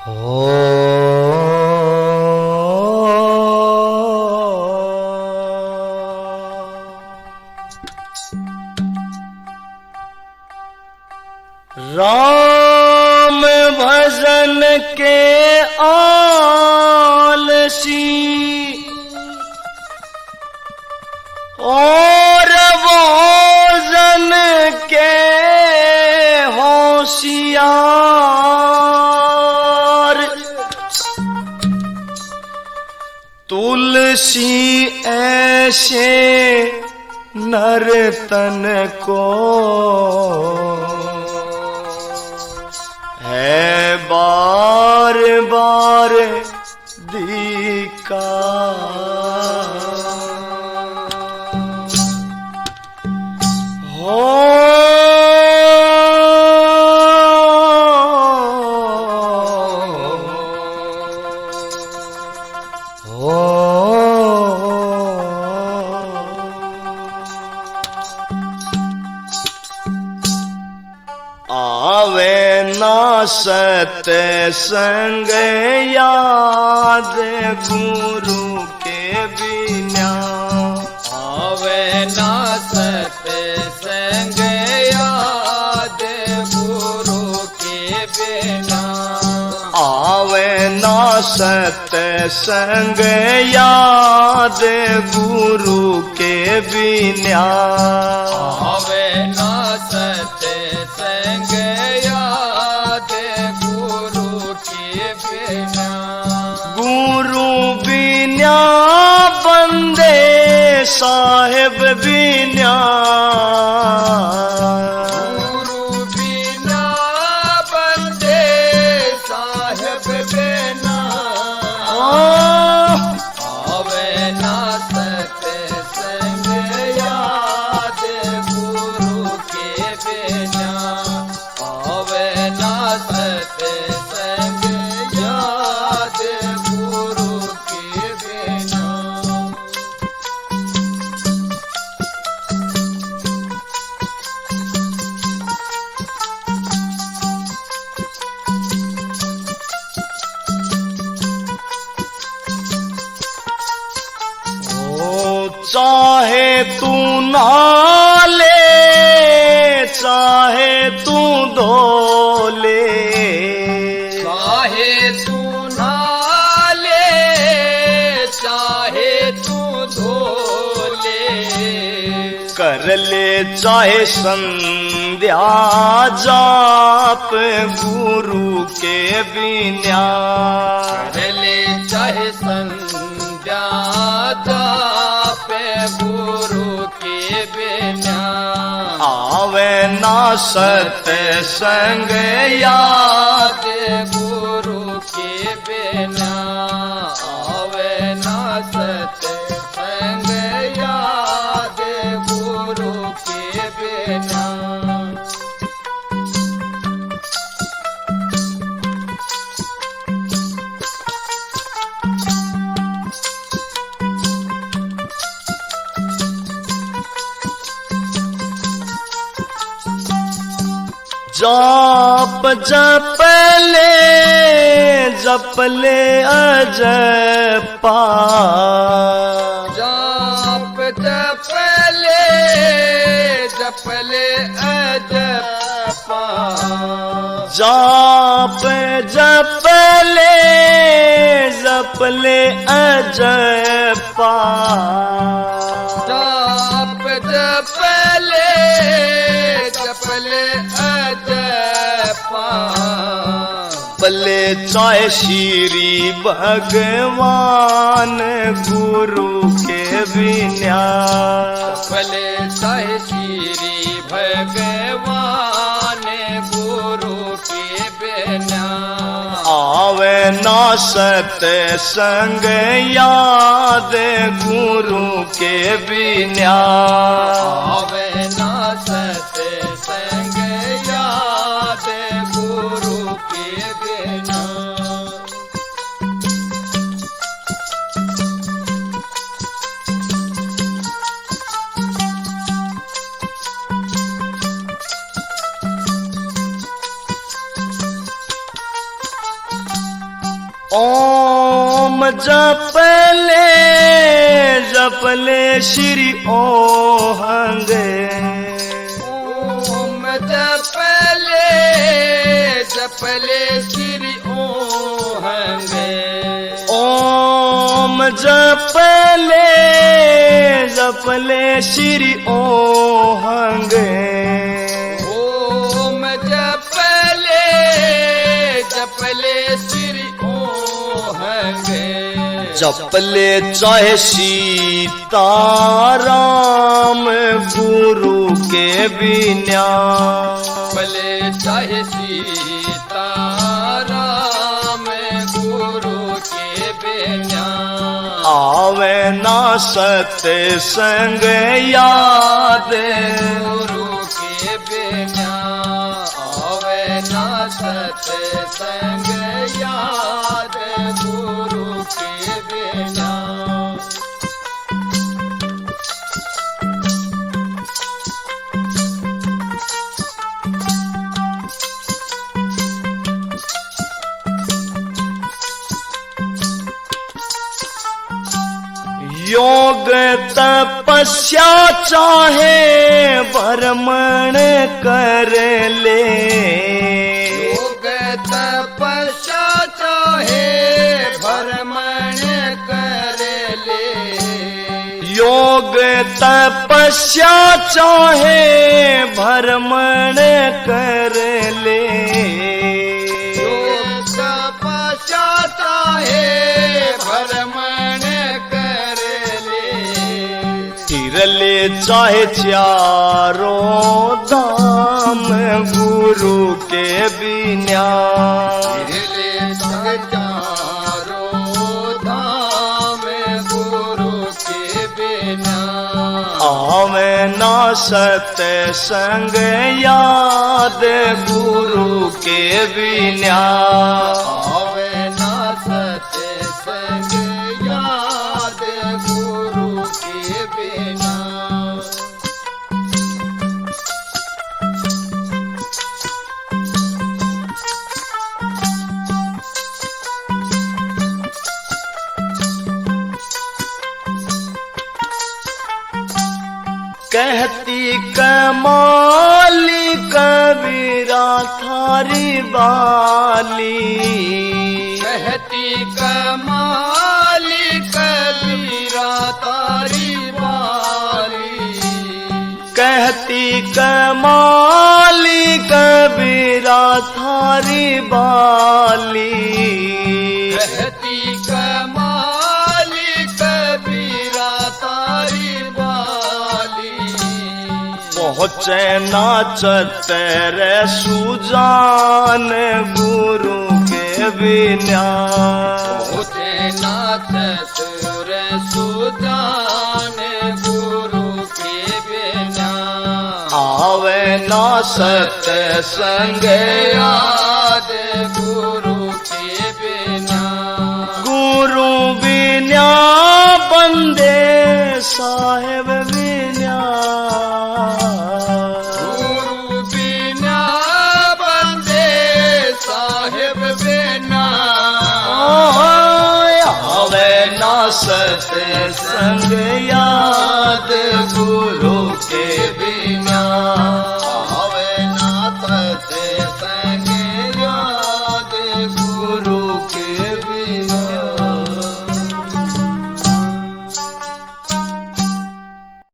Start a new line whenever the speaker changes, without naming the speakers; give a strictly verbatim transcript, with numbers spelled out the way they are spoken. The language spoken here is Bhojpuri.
राम भजन के आलसी और भोजन के होशियार, तुलसी ऐसे नर्तन को है बार बार धिक्कार। हो हो आवे ना सत्संग याद गुरु के बिना,
आवे ना सत्संग याद गुरु के बिना,
आवे ना सत्संग याद गुरु के बिना,
आवे ना सत्संग याद गुरु के बिना,
गुरु बिना बंदे साहिब बिना,
गुरु बिना बंदे साहिब बिना, आवे ना सत्संग याद गुरु के बिना, आवे ना सत्संग याद गुरु के बिना।
चाहे तू नाले चाहे तू धोले,
चाहे तू नाले चाहे तू धोले,
कर ले चाहे संध्या जाप गुरु के बिना,
कर ले चाहे संध्या जाप गुरु के बिना,
आवे ना सत्संग याद
गुरु के बिना, आवे ना सत्संग याद गुरु के बिना।
जाप जपले जपले अजपा,
जाप जपले जपले अजपा,
जाप जपले जपले अजपा,
जाप जपले जपले अजपा,
बले चाहे श्री भगवान गुरु के बिना,
जपले चाहे श्री भगवान गुरु के बिना,
आवे ना सत्संग याद गुरु के बिना,
आवे ना सत्संग याद गुरु के बिना।
ओम जपले जपले श्री ओहंगे
ओम जपले जपले श्री ओहंगे
ओम जपले जपले श्री ओहंगे
ओम जपले जपले श्री ओहंगे
जपले चाहे सीताराम गुरु के बिना
जपले चाहे सीताराम गुरु के बिना
आवे ना सत्संग याद
गुरु के बिना आवे ना सत्संग याद गुरु के बिना
योग तपस्या चाहे भ्रमण कर ले
योग तपस्या चाहे भ्रमण कर ले
योग तपस्या चाहे भ्रमण कर ले
योग तपस्या चाहे भ्रमण कर ले
तिरले चाहे चारों धाम गुरु के बिना
तिरले चारों धाम गुरु के बिना
आवे ना सत्संग याद गुरु के बिना
आवे ना सत्संग याद गुरु के बिना
कहती कमाली कबीरा थारी बाली
कहती कमाली कबीरा तारी बाली
कहती कमाली कबीरा थारी बाली
कहती कमाली कबीरा तारी बाली
पहुँचे नाचत रे सुजान गुरु के बिना
उठे नाथ सुर सुजान गुरु के बिना
आवे ना सत्संग
याद गुरु के बिना
गुरु बिना बंदे साहेब बिना
गुरु बिना बंदे साहिब बिना
आवे ना सत्संग याद गुरु के बिना
आवे ना सत्संग याद
गुरु के बिना